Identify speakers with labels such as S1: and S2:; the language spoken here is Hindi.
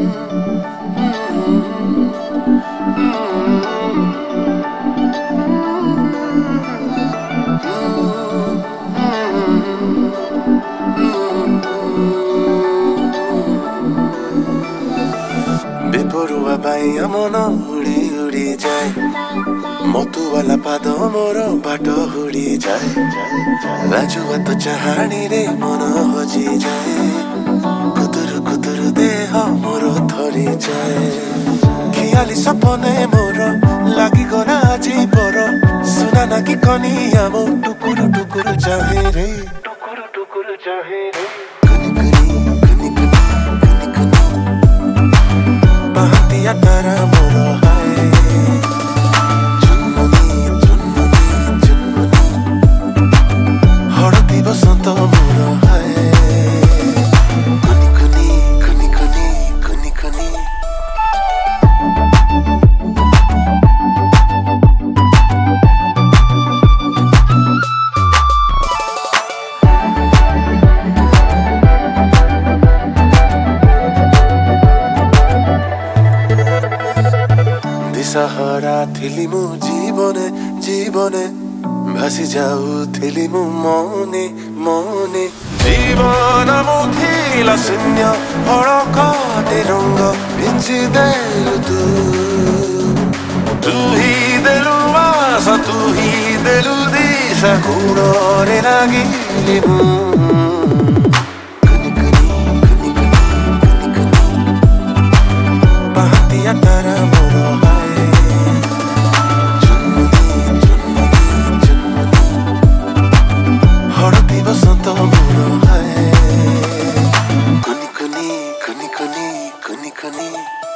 S1: বেপরোয়া বাইয়া মন উড়ি উড়ি যায়, মতুवाला पाद मोर बाट हुड़ी जाए, राजुआ तो चाहाणी रे मन हजी जाए, कुतुरु कुतुरु देह मोर थरी जाए, खियाली सपने मोर लागी गला आजी पर, सुना ना कि कनिया मो टुकुरु टुकुरु चाहे रे, टुकुरु टुकुरु चाहे रे, कुनी कुनी कुनी कुनी कुनी कुनी बातिया तारा मोर हाय, बसंत मोर हाय, कुनी कुनी कुनी कुनी कुनी कुनी दिशाहरा थिली मु जीवने जीवने भासी जाऊथिली मु मने मने, जीवन मुथिला शून्य फड़कटे रंग पिंचि देलु तू ही देलु आशा, तू ही देलु दिशा, गुणरे लागिली मु कुनी कुनी कुनी कुनी कुनी कुनी बातिया तारा मोर हाय, बसंत मोर हाय, कुनी कुनी कुनी कुनी कुनी कुनी।